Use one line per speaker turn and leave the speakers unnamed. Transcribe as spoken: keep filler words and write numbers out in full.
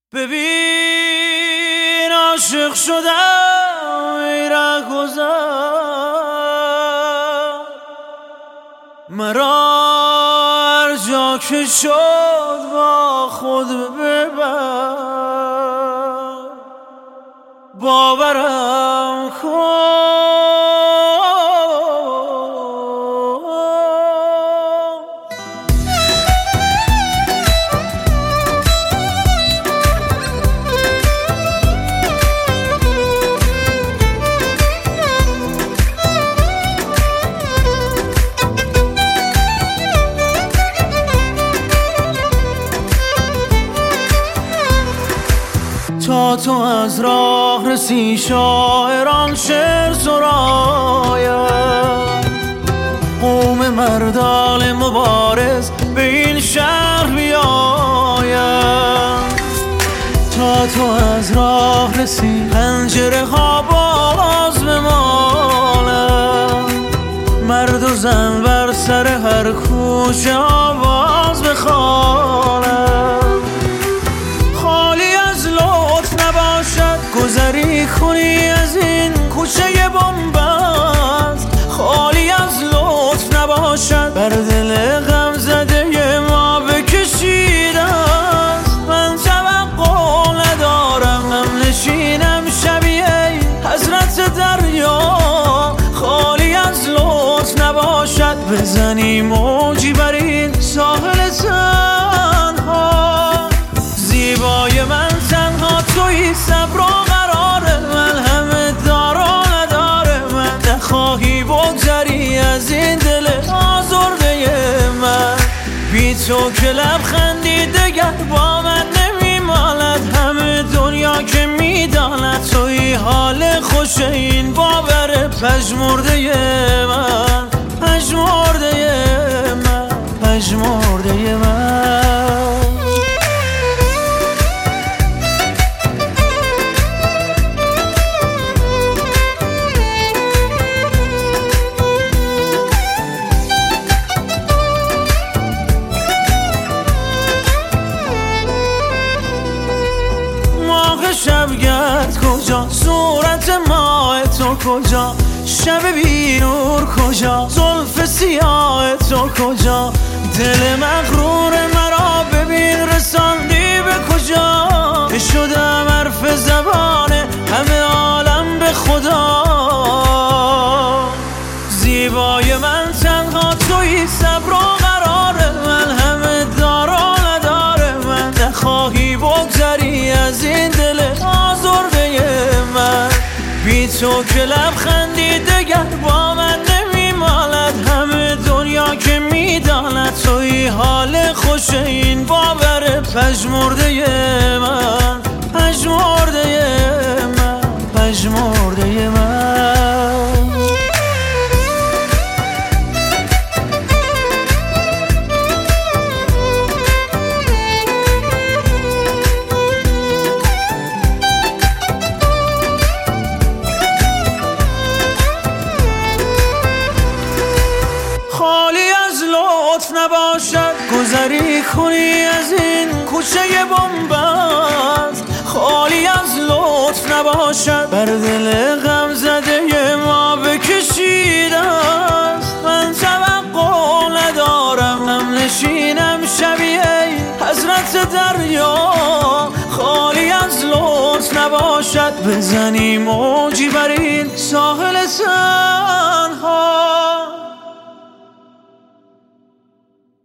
ببین عاشق شدم ای رهگذر، مرا هر جا که شد با خود ببر، باورم کن تا تو از راه رسی شاعران شعر سراید، قوم مردان مبارز به این شهر بیاید. تا تو از راه رسی پنجره ها باز بمالد، مرد و زن بر سر هر کوچه آواز بخوانند. گذری کنی از این کوچه بنبست، خالی از لطف نباشد بر دل غم زده ما بکشیده است. من توقع ندارم هم نشینم شبیه حضرت دریا، خالی از لطف نباشد بزنی موجی بر این ساحل تنها. زیبای من تنها تویی، صبر و قرار من همه دار و نداره من. نخواهی بگذری از این دل آزرده من، بی تو که لبخندی دگر با من نمیمالد. همه دنیا که میداند تویی حال خوش این باور پژمرده من، پژمرده من، پژمرده من. شبگرد کجا، صورت ماه تو کجا، شب بی نور کجا، زلف سیاه تو کجا. دل مغرور مرا ببین رساندی به کجا، شدم حرف زبان همه عالم به خدا. زیبای من تنها تویی، صبر و قرار من همه دار و نداره من. نخواهی بگذری از این دل آزرده من، بی تو که لبخندی دگر با من نمیمالد. همه دنیا که میداند تویی حال خوش این باور پژمرده من، پژمرده من، پژمرده من. نباشد گذری کنی از این کوچه بنبست، خالی از لطف نباشد بر دل غم زده ما بکشیده است. من توقع ندارم هم نشینم شبیه حضرت دریا، خالی از لطف نباشد بزنی موجی بر این ساحل سر.